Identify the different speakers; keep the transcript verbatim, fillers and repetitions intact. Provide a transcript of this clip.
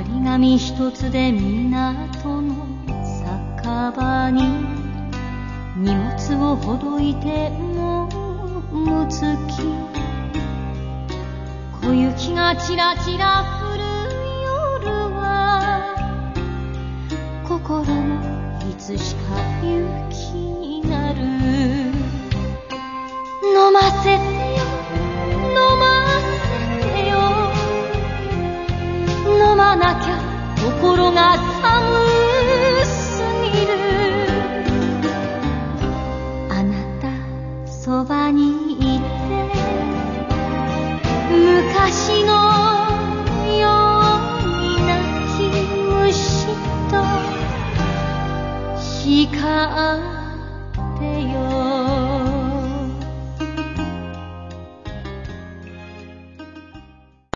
Speaker 1: り紙一つで港の酒場に荷物をほどいてもむつき、小雪がちらちら降る夜は心もいつしか雪になる。飲ませてよ飲ませてよ、飲まなきゃ心が寒い